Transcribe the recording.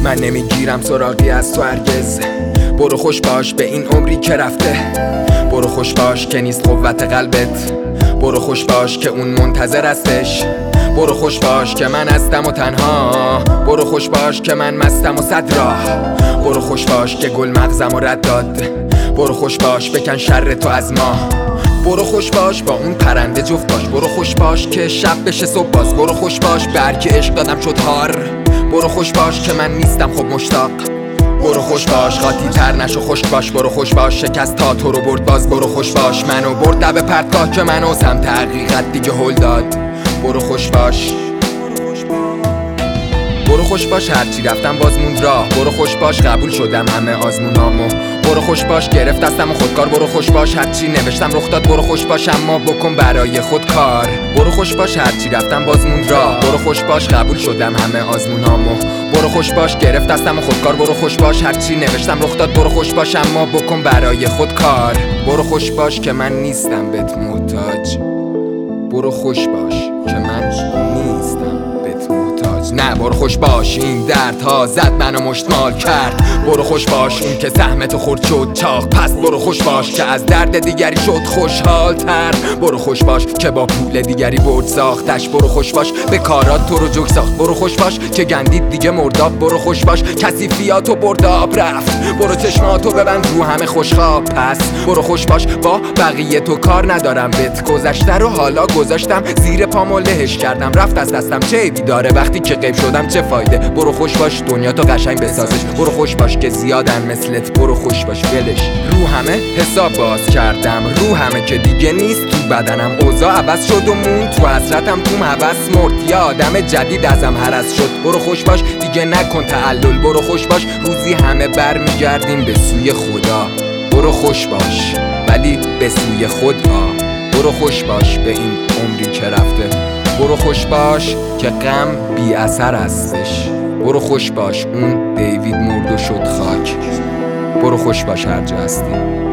من نمیگیرم سراغی از تو هرگز. برو خوش باش به این عمری که رفته، برو خوش باش که نیست قوت قلبت، برو خوش باش که اون منتظر هستش، برو خوش باش که من هستم و تنها، برو خوش باش که من مستم و صد راه، برو خوش باش که گل مغزم و رد داد، برو خوش باش بکن شر تو از ما، برو خوش باش با اون پرنده جفت باش، برو خوش باش که شب بشه صبح باز، برو خوش باش به هر کی عشق دادم شد هار، برو خوش باش که من نیستم خب مشتاق، برو خوش باش قاطی تر نشو خشک باش، برو خوش باش شکست تا تو رو برد باز، برو خوش باش منو برد لب پرتگاه که منو سمت حقیقت دیگه هل داد، برو خوش باش، برو خوش باش هرچی رفتم باز موند راه، برو خوش باش قبول شدم همه آزمونامو، برو خوش باش گرفت دستم و خودکار، برو خوش باش هرچی نوشتم رخ داد، برو خوش باش اما بکن برای خود کار، برو خوش باش هرچی رفتم باز موند راه، برو خوش باش قبول شدم همه آزمونامو، برو خوش باش گرفت دستم و خودکار، برو خوش باش هرچی نوشتم رخ داد، برو خوش باش اما بکن برای خود کار، برو خوش باش که من نیستم بهت محتاج، برو خوش باش که من نیستم بهت محتاج، نه برو خوش باش این دردها زد منو مشتمال کرد، برو خوش باش اون که زحمتو خورد شد چاق، پس برو خوش باش که از درد دیگری شد خوشحال تر، برو خوش باش که با پول دیگری برد ساختش، برو خوش باش به کارات تو رو جوک ساخت، برو خوش باش که گندید دیگه مرداب، برو خوش باش کسی فیاتو برد آب رفت، برو چشماتو ببند رو همه خوشخواب، پس برو خوش باش با بقیه تو کار ندارم بهت، گذشته رو حالا گذاشتم زیر پامو لهش کردم، رفت از دستم چه عیبی داره وقتی که غیب شدم چه فایده، برو خوش باش دنیا تو قشنگ بسازش، برو خوش باش که زیادن مثلت، برو خوش باش ولش، رو همه حساب باز کردم، رو همه که دیگه نیست تو بدنم، اوضاع عوض شد و مون تو حسرتم توم هوس مرد، یه آدم جدید ازم هرس شد، برو خوش باش دیگه نکن تعلل، برو خوش باش روزی همه برمیگردیم به سوی خدا، برو خوش باش ولی به سوی خدا، برو خوش باش به این عمری که رفته، برو خوش باش که غم بی اثر هستش، برو خوش باش اون دیوید مرد و شد خاک، برو خوش باش هر جا هستی.